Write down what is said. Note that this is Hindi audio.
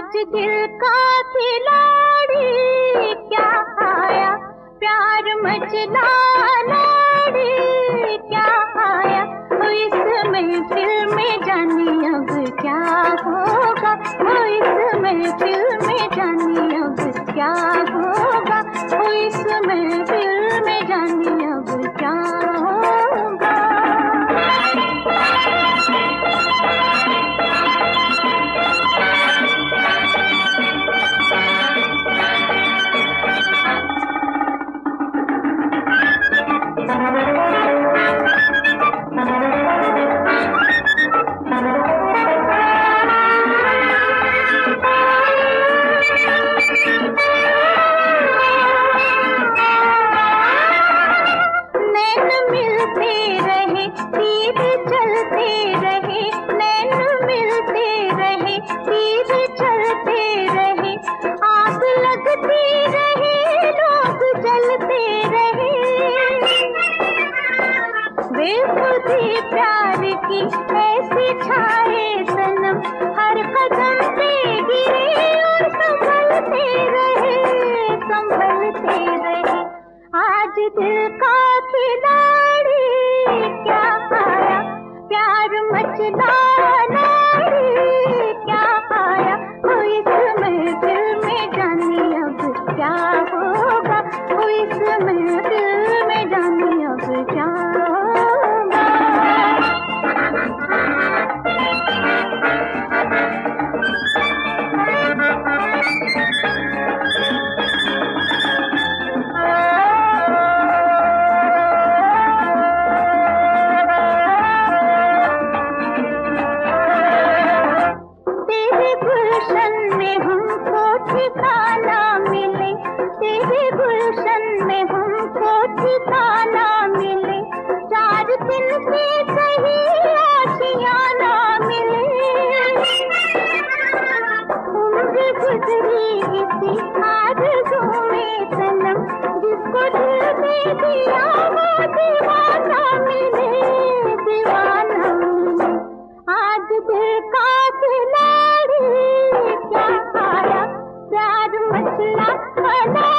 आज दिल का खिलाड़ी क्या आया, प्यार मचला लाड़ी क्या आया, इस महफिल में जाने अब क्या होगा, इस महफिल में जाने अब क्या होगा, इस महफिल में जाने अब क्या होगा। बेखुदी प्यार की ऐसी छाए सनम, हर कदम पे गिरे और संभलते रहे। आज दिल का खिलाड़ी क्या आया, प्यार मचला लाड़ी क्या आया, इस महफिल में जाने अब क्या होगा, इस महफिल में जाने अब क्या होगा। तेरे गुलशन में हमको ठिकाना मिले, तेरे गुलशन में हमको ठिकाना मिले, 4 दिन से सही आशियाना मिले। उम्र गुजरी इसी आरज़ू में सनम, जिसको दिल दे दिया वो दीवाना मिले, दीवाना मिले। आज दिल का खिलाड़ी क्या आया, प्यार मचला